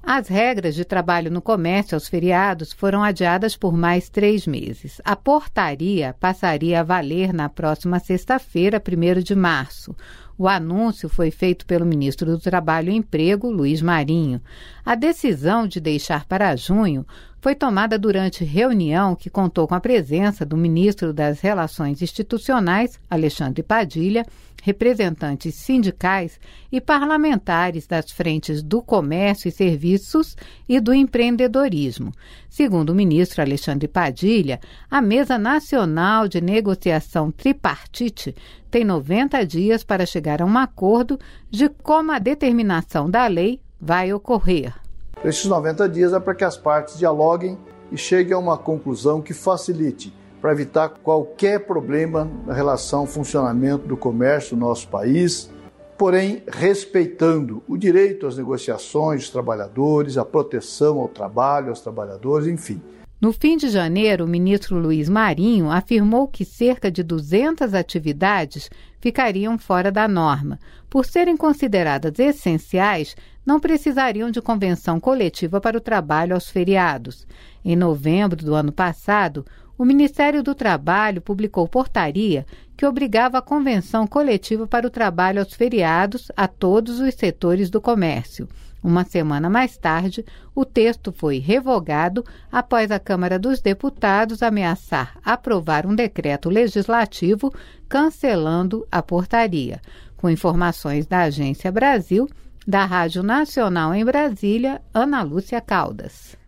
As regras de trabalho no comércio aos feriados foram adiadas por mais 3 meses. A portaria passaria a valer na próxima sexta-feira, 1º de março. O anúncio foi feito pelo ministro do Trabalho e Emprego, Luiz Marinho. A decisão de deixar para junho foi tomada durante reunião que contou com a presença do ministro das Relações Institucionais, Alexandre Padilha, representantes sindicais e parlamentares das frentes do comércio e serviços e do empreendedorismo. Segundo o ministro Alexandre Padilha, a Mesa Nacional de Negociação Tripartite tem 90 dias para chegar a um acordo de como a determinação da lei vai ocorrer. Esses 90 dias é para que as partes dialoguem e cheguem a uma conclusão que facilite, para evitar qualquer problema na relação ao funcionamento do comércio no nosso país, porém respeitando o direito às negociações dos trabalhadores, a proteção ao trabalho, aos trabalhadores, enfim. No fim de janeiro, o ministro Luiz Marinho afirmou que cerca de 200 atividades ficariam fora da norma. Por serem consideradas essenciais, não precisariam de convenção coletiva para o trabalho aos feriados. Em novembro do ano passado, o Ministério do Trabalho publicou portaria que obrigava a convenção coletiva para o trabalho aos feriados a todos os setores do comércio. Uma semana mais tarde, o texto foi revogado após a Câmara dos Deputados ameaçar aprovar um decreto legislativo cancelando a portaria. Com informações da Agência Brasil, da Rádio Nacional em Brasília, Ana Lúcia Caldas.